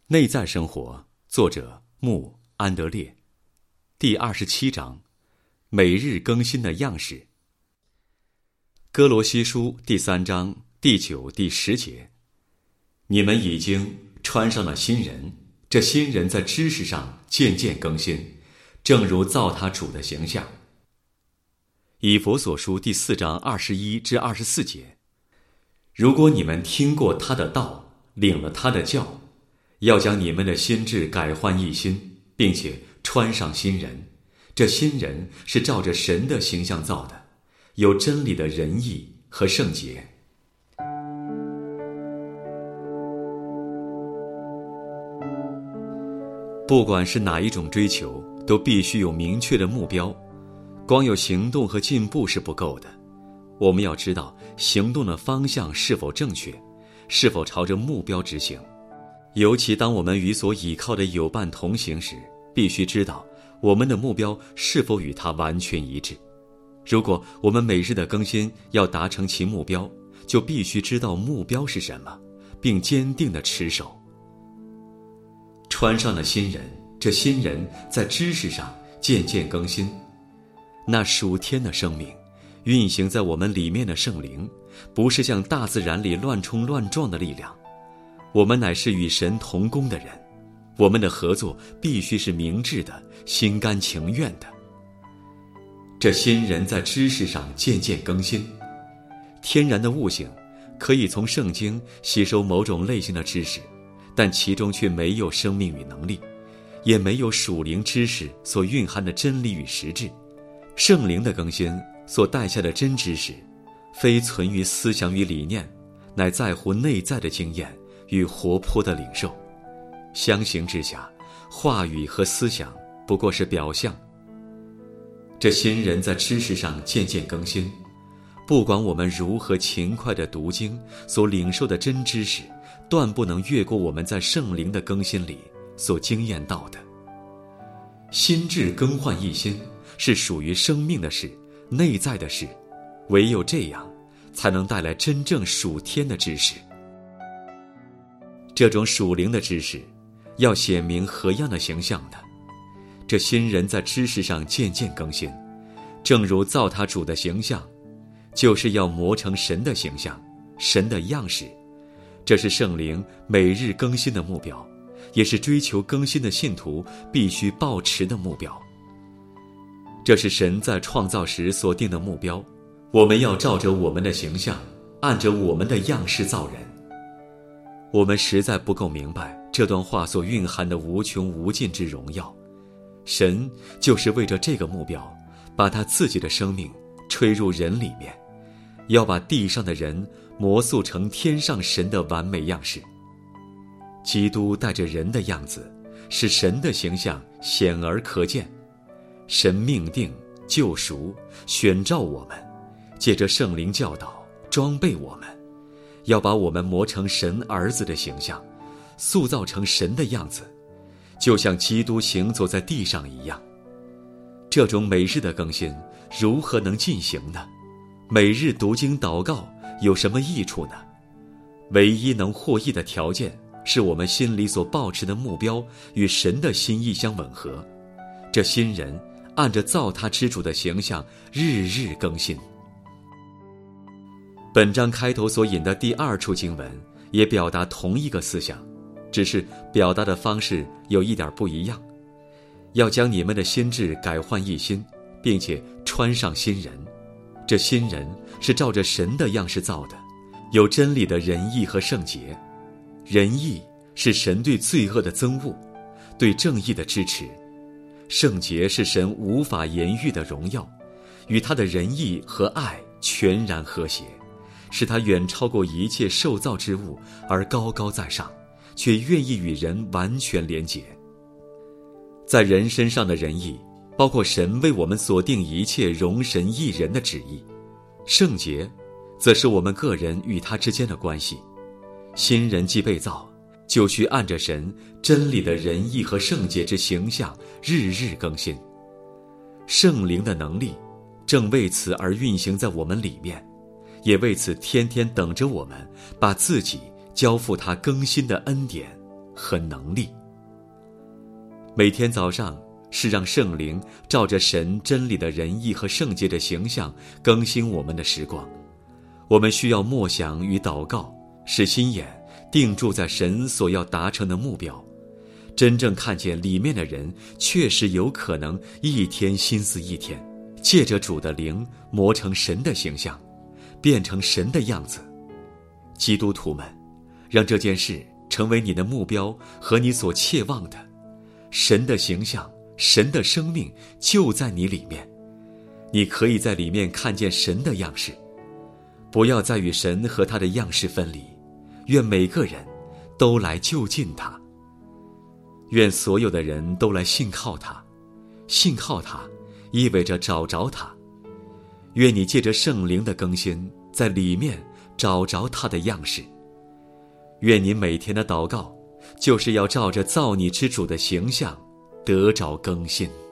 内在生活，作者穆·安德烈，第27章，每日更新的样式。哥罗西书第3章第9、第10节，你们已经穿上了新人，这新人在知识上渐渐更新，正如造他主的形象。以弗所书第4章21至24节，如果你们听过他的道，领了他的教，要将你们的心志改换一新，并且穿上新人。这新人是照着神的形象造的，有真理的仁义和圣洁。不管是哪一种追求，都必须有明确的目标。光有行动和进步是不够的，我们要知道行动的方向是否正确，是否朝着目标执行。尤其当我们与所倚靠的友伴同行时，必须知道我们的目标是否与他完全一致。如果我们每日的更新要达成其目标，就必须知道目标是什么，并坚定地持守。穿上了新人，这新人在知识上渐渐更新。那属天的生命，运行在我们里面的圣灵，不是像大自然里乱冲乱撞的力量。我们乃是与神同工的人，我们的合作必须是明智的、心甘情愿的。这新人在知识上渐渐更新。天然的悟性可以从圣经吸收某种类型的知识，但其中却没有生命与能力，也没有属灵知识所蕴含的真理与实质。圣灵的更新所带下的真知识，非存于思想与理念，乃在乎内在的经验与活泼的领受。相形之下，话语和思想不过是表象。这新人在知识上渐渐更新，不管我们如何勤快地读经，所领受的真知识断不能越过我们在圣灵的更新里所经验到的。心智更换一新是属于生命的事，内在的事，唯有这样才能带来真正属天的知识。这种属灵的知识要显明何样的形象呢？这新人在知识上渐渐更新，正如造他主的形象，就是要磨成神的形象，神的样式。这是圣灵每日更新的目标，也是追求更新的信徒必须抱持的目标。这是神在创造时所定的目标，我们要照着我们的形象，按着我们的样式造人。我们实在不够明白这段话所蕴含的无穷无尽之荣耀。神就是为着这个目标，把他自己的生命吹入人里面，要把地上的人磨塑成天上神的完美样式。基督带着人的样子，使神的形象显而可见。神命定、救赎、选召我们，借着圣灵教导、装备我们，要把我们磨成神儿子的形象，塑造成神的样子，就像基督行走在地上一样。这种每日的更新如何能进行呢？每日读经祷告有什么益处呢？唯一能获益的条件是我们心里所抱持的目标与神的心意相吻合。这新人按着造他之主的形象日日更新。本章开头所引的第2处经文也表达同一个思想，只是表达的方式有一点不一样。要将你们的心志改换一新，并且穿上新人。这新人是照着神的样式造的，有真理的仁义和圣洁。仁义是神对罪恶的憎恶，对正义的支持。圣洁是神无法言喻的荣耀，与他的仁义和爱全然和谐，使他远超过一切受造之物，而高高在上，却愿意与人完全连结。在人身上的仁义，包括神为我们所定一切容神益人的旨意。圣洁则是我们个人与他之间的关系。新人既被造，就需按着神真理的仁义和圣洁之形象日日更新。圣灵的能力正为此而运行在我们里面，也为此天天等着我们把自己交付他更新的恩典和能力。每天早上是让圣灵照着神真理的仁义和圣洁的形象更新我们的时光。我们需要默想与祷告，使心眼定住在神所要达成的目标，真正看见里面的人确实有可能一天心思一天，借着主的灵磨成神的形象，变成神的样子。基督徒们，让这件事成为你的目标和你所切望的。神的形象，神的生命就在你里面，你可以在里面看见神的样式。不要再与神和他的样式分离，愿每个人都来就近他，愿所有的人都来信靠他。信靠他意味着找着他。愿你借着圣灵的更新，在里面找着他的样式。愿你每天的祷告就是要照着造你之主的形象得着更新。